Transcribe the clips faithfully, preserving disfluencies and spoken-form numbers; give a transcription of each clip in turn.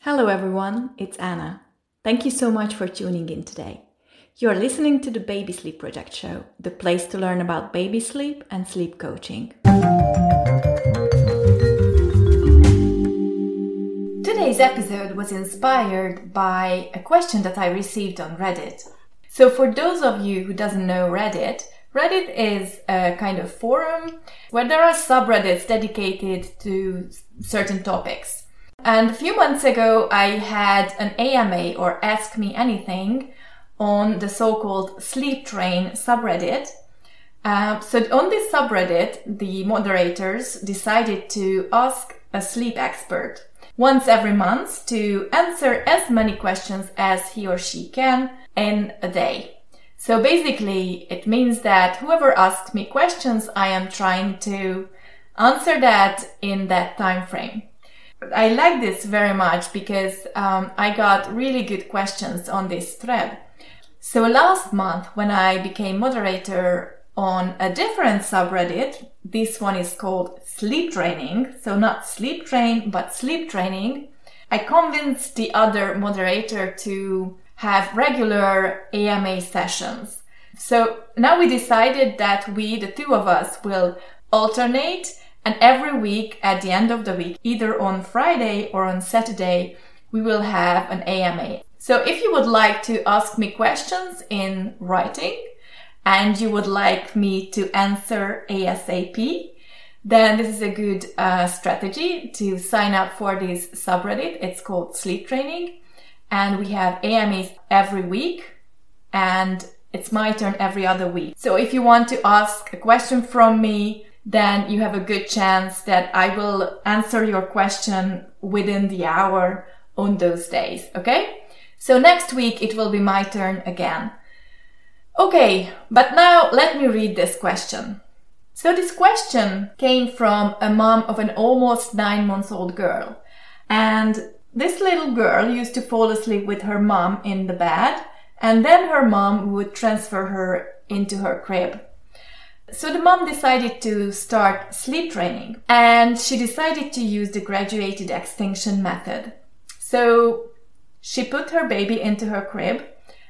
Hello everyone, it's Anna. Thank you so much for tuning in today. You are listening to the Baby Sleep Project Show, the place to learn about baby sleep and sleep coaching. Today's episode was inspired by a question that I received on Reddit. So for those of you who doesn't know Reddit, Reddit is a kind of forum where there are subreddits dedicated to certain topics. And a few months ago, I had an A M A or Ask Me Anything on the so-called Sleep Train subreddit. Uh, so on this subreddit, the moderators decided to ask a sleep expert once every month to answer as many questions as he or she can in a day. So basically, it means that whoever asks me questions, I am trying to answer that in that time frame. I like this very much because um, I got really good questions on this thread. So last month, when I became moderator on a different subreddit, this one is called Sleep Training, so not Sleep Train, but Sleep Training, I convinced the other moderator to have regular A M A sessions. So now we decided that we, the two of us, will alternate. And every week, at the end of the week, either on Friday or on Saturday, we will have an A M A. So if you would like to ask me questions in writing and you would like me to answer ASAP, then this is a good uh, strategy to sign up for this subreddit. It's called Sleep Training. And we have A M As every week and it's my turn every other week. So if you want to ask a question from me, then you have a good chance that I will answer your question within the hour on those days, okay? So next week it will be my turn again. Okay, but now let me read this question. So this question came from a mom of an almost nine months old girl. And this little girl used to fall asleep with her mom in the bed, and then her mom would transfer her into her crib. So the mom decided to start sleep training and she decided to use the graduated extinction method. So she put her baby into her crib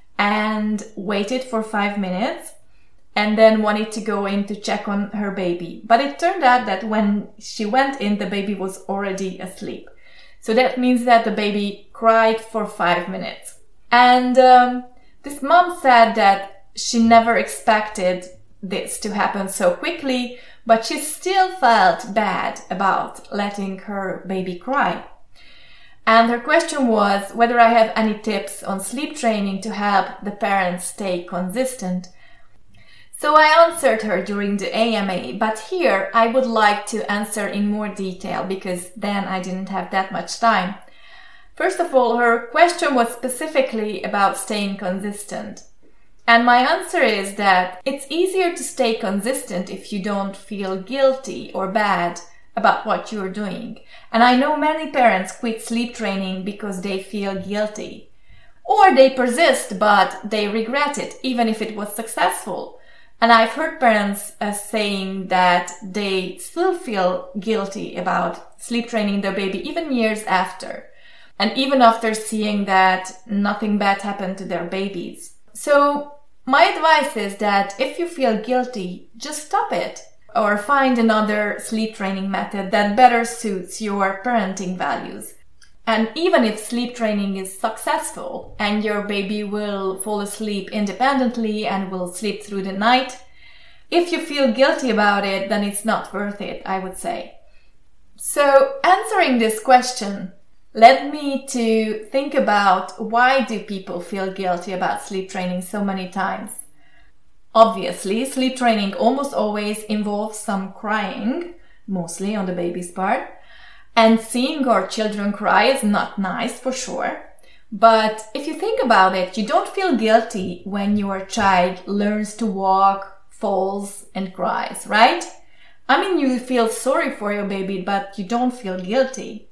and waited for five minutes and then wanted to go in to check on her baby. But it turned out that when she went in, the baby was already asleep. So that means that the baby cried for five minutes. And um, this mom said that she never expected this to happen so quickly, but she still felt bad about letting her baby cry. And her question was whether I have any tips on sleep training to help the parents stay consistent. So I answered her during the A M A, but here I would like to answer in more detail because then I didn't have that much time. First of all, her question was specifically about staying consistent. And my answer is that it's easier to stay consistent if you don't feel guilty or bad about what you're doing. And I know many parents quit sleep training because they feel guilty. Or they persist, but they regret it, even if it was successful. And I've heard parents uh, saying that they still feel guilty about sleep training their baby, even years after. And even after seeing that nothing bad happened to their babies. So my advice is that if you feel guilty, just stop it or find another sleep training method that better suits your parenting values. And even if sleep training is successful and your baby will fall asleep independently and will sleep through the night, if you feel guilty about it, then it's not worth it, I would say. So answering this question led me to think about why do people feel guilty about sleep training so many times. Obviously, sleep training almost always involves some crying, mostly on the baby's part. And seeing our children cry is not nice for sure. But if you think about it, you don't feel guilty when your child learns to walk, falls, and cries, right? I mean, you feel sorry for your baby, but you don't feel guilty.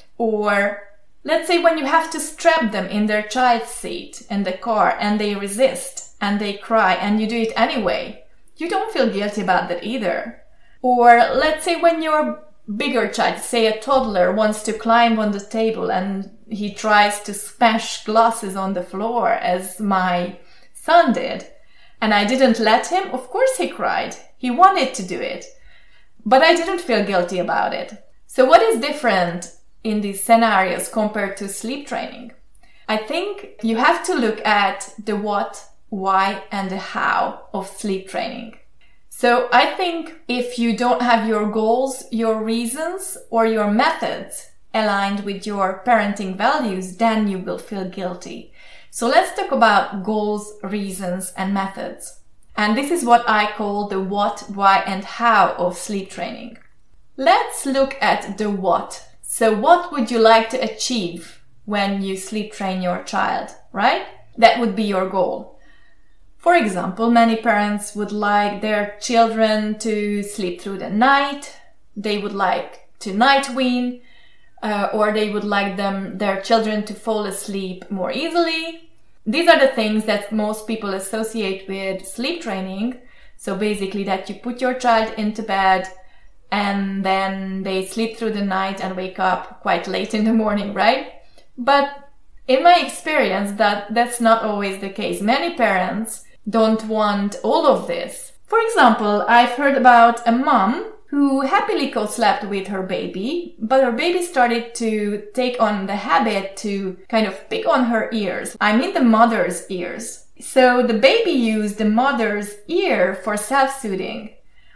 Or let's say when you have to strap them in their child's seat in the car and they resist and they cry and you do it anyway. You don't feel guilty about that either. Or let's say when your bigger child, say a toddler, wants to climb on the table and he tries to smash glasses on the floor as my son did, and I didn't let him, of course he cried. He wanted to do it, but I didn't feel guilty about it. So what is different in these scenarios compared to sleep training? I think you have to look at the what, why, and the how of sleep training. So I think if you don't have your goals, your reasons, or your methods aligned with your parenting values, then you will feel guilty. So let's talk about goals, reasons, and methods. And this is what I call the what, why, and how of sleep training. Let's look at the what. So what would you like to achieve when you sleep train your child, right? That would be your goal. For example, many parents would like their children to sleep through the night. They would like to night wean, uh, or they would like them, their children to fall asleep more easily. These are the things that most people associate with sleep training. So basically that you put your child into bed and then they sleep through the night and wake up quite late in the morning, right? But in my experience, that that's not always the case. Many parents don't want all of this. For example, I've heard about a mom who happily co-slept with her baby, but her baby started to take on the habit to kind of pick on her ears. I mean the mother's ears. So the baby used the mother's ear for self-soothing.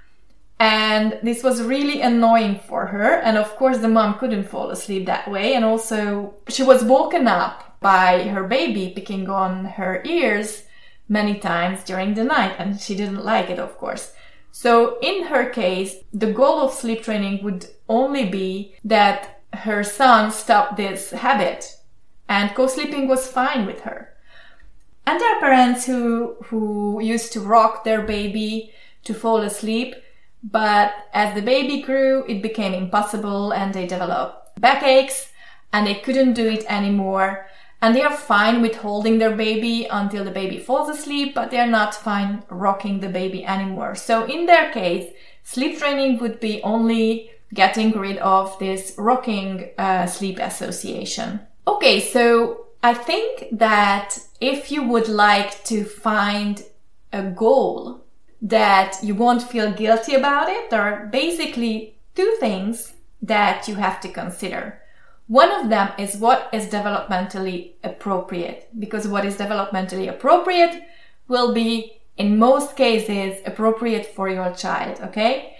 And this was really annoying for her. And of course, the mom couldn't fall asleep that way. And also, she was woken up by her baby picking on her ears many times during the night. And she didn't like it, of course. So in her case, the goal of sleep training would only be that her son stopped this habit. And co-sleeping was fine with her. And there are parents who, who used to rock their baby to fall asleep. But as the baby grew, it became impossible and they developed backaches and they couldn't do it anymore. And they are fine with holding their baby until the baby falls asleep, but they are not fine rocking the baby anymore. So in their case, sleep training would be only getting rid of this rocking uh, sleep association. Okay, so I think that if you would like to find a goal that you won't feel guilty about it, there are basically two things that you have to consider. One of them is what is developmentally appropriate, because what is developmentally appropriate will be, in most cases, appropriate for your child, okay?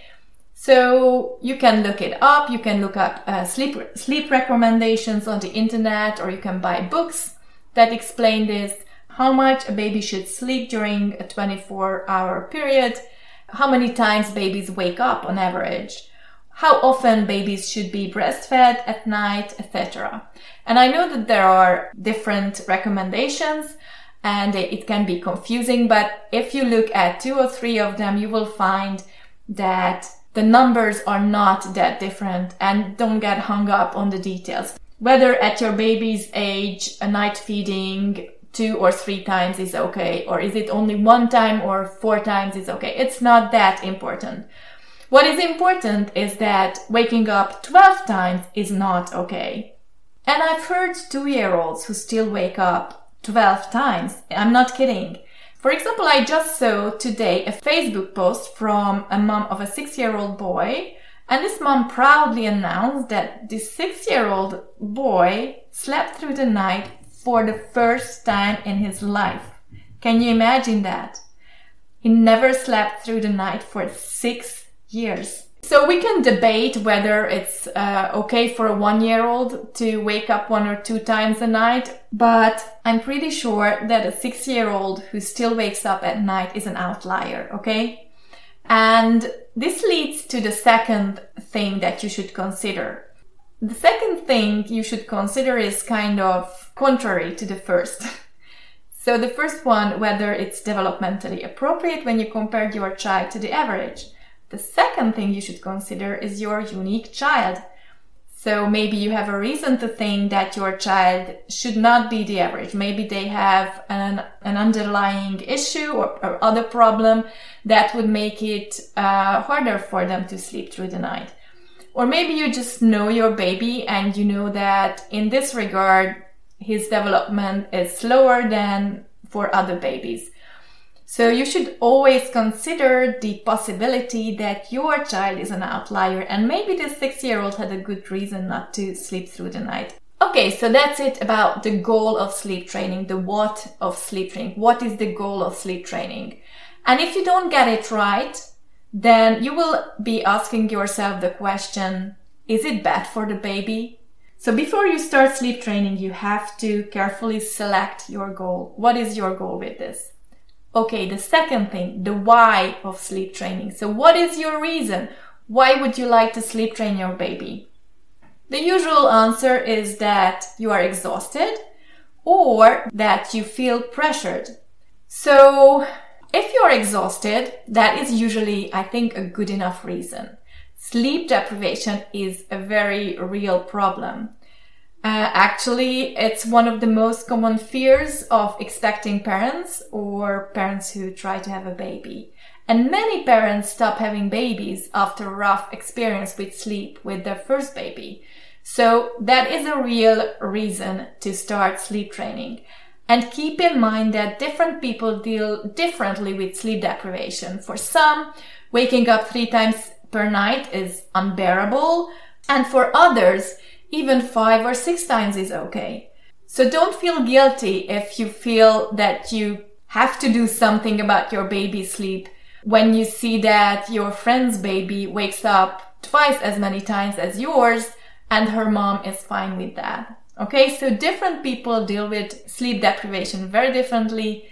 So you can look it up, you can look up uh, sleep, sleep recommendations on the internet, or you can buy books that explain this. How much a baby should sleep during a twenty-four hour period, how many times babies wake up on average, how often babies should be breastfed at night, et cetera. And I know that there are different recommendations and it can be confusing, but if you look at two or three of them, you will find that the numbers are not that different, and don't get hung up on the details. Whether at your baby's age, a night feeding two or three times is okay, or is it only one time or four times is okay. It's not that important. What is important is that waking up twelve times is not okay. And I've heard two-year-olds who still wake up twelve times. I'm not kidding. For example, I just saw today a Facebook post from a mom of a six-year-old boy, and this mom proudly announced that this six-year-old boy slept through the night for the first time in his life. Can you imagine that? He never slept through the night for six years. So we can debate whether it's uh, okay for a one-year-old to wake up one or two times a night, but I'm pretty sure that a six-year-old who still wakes up at night is an outlier, okay? And this leads to the second thing that you should consider. The second thing you should consider is kind of contrary to the first. So the first one, whether it's developmentally appropriate when you compare your child to the average. The second thing you should consider is your unique child. So maybe you have a reason to think that your child should not be the average. Maybe they have an, an underlying issue or, or other problem that would make it uh, harder for them to sleep through the night. Or maybe you just know your baby and you know that in this regard, his development is slower than for other babies. So you should always consider the possibility that your child is an outlier and maybe the six-year-old had a good reason not to sleep through the night. Okay, so that's it about the goal of sleep training, the what of sleep training. What is the goal of sleep training? And if you don't get it right, then you will be asking yourself the question, is it bad for the baby? So before you start sleep training, you have to carefully select your goal. What is your goal with this? Okay, the second thing, the why of sleep training. So what is your reason? Why would you like to sleep train your baby? The usual answer is that you are exhausted or that you feel pressured. So if you're exhausted, that is usually, I think, a good enough reason. Sleep deprivation is a very real problem. Uh, actually, it's one of the most common fears of expecting parents or parents who try to have a baby. And many parents stop having babies after a rough experience with sleep with their first baby. So that is a real reason to start sleep training. And keep in mind that different people deal differently with sleep deprivation. For some, waking up three times per night is unbearable. And for others, even five or six times is okay. So don't feel guilty if you feel that you have to do something about your baby's sleep when you see that your friend's baby wakes up twice as many times as yours and her mom is fine with that. Okay, so different people deal with sleep deprivation very differently.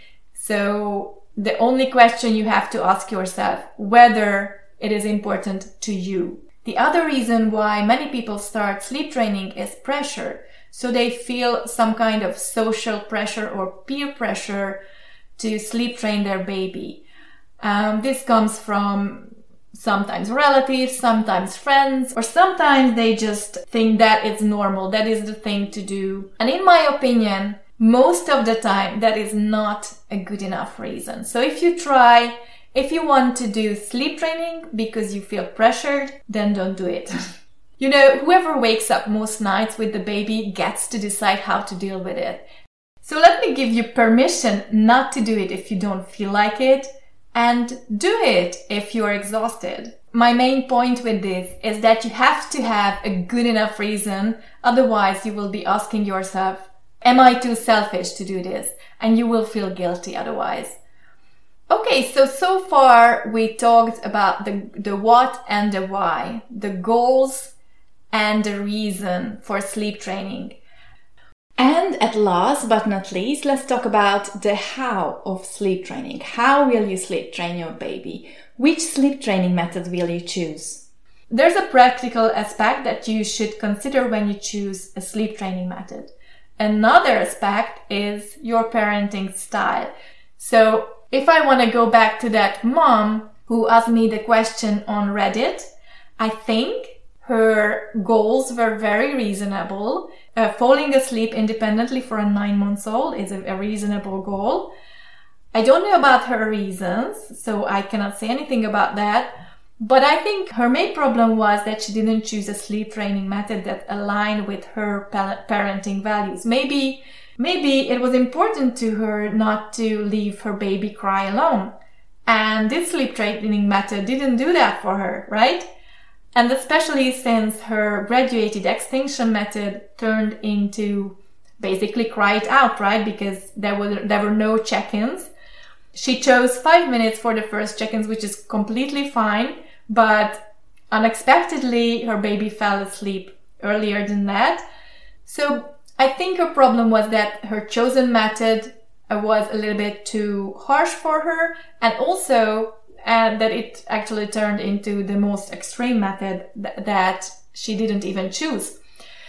So the only question you have to ask yourself, whether it is important to you. The other reason why many people start sleep training is pressure. So they feel some kind of social pressure or peer pressure to sleep train their baby. Um, this comes from sometimes relatives, sometimes friends, or sometimes they just think that it's normal, that is the thing to do. And in my opinion, most of the time, that is not a good enough reason. So if you try If you want to do sleep training because you feel pressured, then don't do it. You know, whoever wakes up most nights with the baby gets to decide how to deal with it. So let me give you permission not to do it if you don't feel like it, and do it if you're exhausted. My main point with this is that you have to have a good enough reason, otherwise you will be asking yourself, am I too selfish to do this? And you will feel guilty otherwise. Okay, so, so far we talked about the, the what and the why, the goals and the reason for sleep training. And at last but not least, let's talk about the how of sleep training. How will you sleep train your baby? Which sleep training method will you choose? There's a practical aspect that you should consider when you choose a sleep training method. Another aspect is your parenting style. So, if I want to go back to that mom who asked me the question on Reddit, I think her goals were very reasonable. Uh, falling asleep independently for a nine-month-old is a, a reasonable goal. I don't know about her reasons, so I cannot say anything about that. But I think her main problem was that she didn't choose a sleep training method that aligned with her parenting values. Maybe Maybe it was important to her not to leave her baby cry alone. And this sleep training method didn't do that for her, right? And especially since her graduated extinction method turned into basically cry it out, right? Because there were, there were no check-ins. She chose five minutes for the first check-ins, which is completely fine. But unexpectedly, her baby fell asleep earlier than that. So I think her problem was that her chosen method was a little bit too harsh for her, and also uh, that it actually turned into the most extreme method th- that she didn't even choose.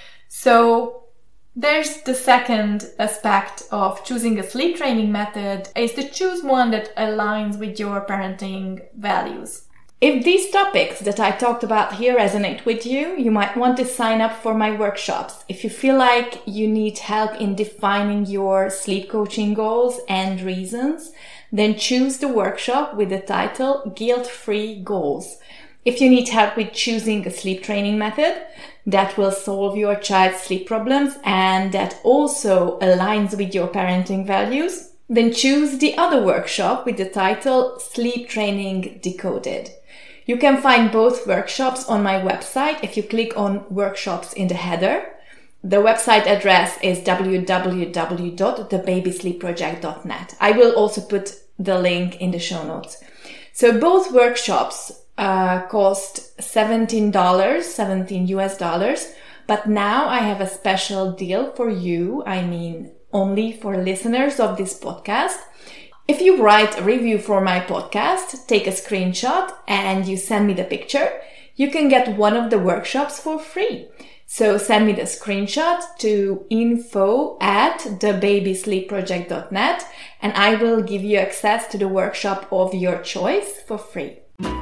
So there's the second aspect of choosing a sleep training method, is to choose one that aligns with your parenting values. If these topics that I talked about here resonate with you, you might want to sign up for my workshops. If you feel like you need help in defining your sleep coaching goals and reasons, then choose the workshop with the title Guilt-Free Goals. If you need help with choosing a sleep training method that will solve your child's sleep problems and that also aligns with your parenting values, then choose the other workshop with the title Sleep Training Decoded. You can find both workshops on my website if you click on workshops in the header. The website address is w w w dot the baby sleep project dot net. I will also put the link in the show notes. So both workshops uh, cost seventeen dollars, seventeen U S dollars, but now I have a special deal for you. I mean, only for listeners of this podcast. If you write a review for my podcast, take a screenshot and you send me the picture, you can get one of the workshops for free. So send me the screenshot to info at the baby sleep project dot net and I will give you access to the workshop of your choice for free.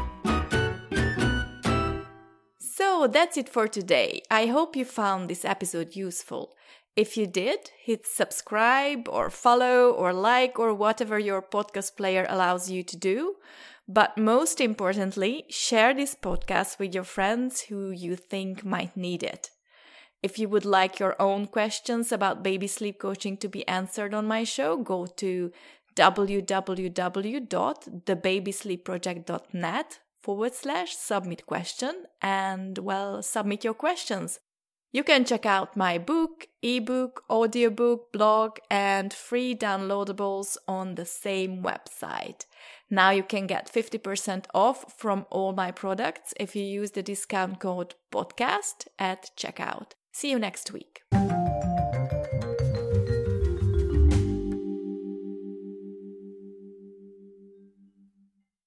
So that's it for today. I hope you found this episode useful. If you did, hit subscribe or follow or like or whatever your podcast player allows you to do. But most importantly, share this podcast with your friends who you think might need it. If you would like your own questions about baby sleep coaching to be answered on my show, go to w w w dot the baby sleep project dot net forward slash submit question and, well, submit your questions. You can check out my book, ebook, audiobook, blog, and free downloadables on the same website. Now you can get fifty percent off from all my products if you use the discount code podcast at checkout. See you next week.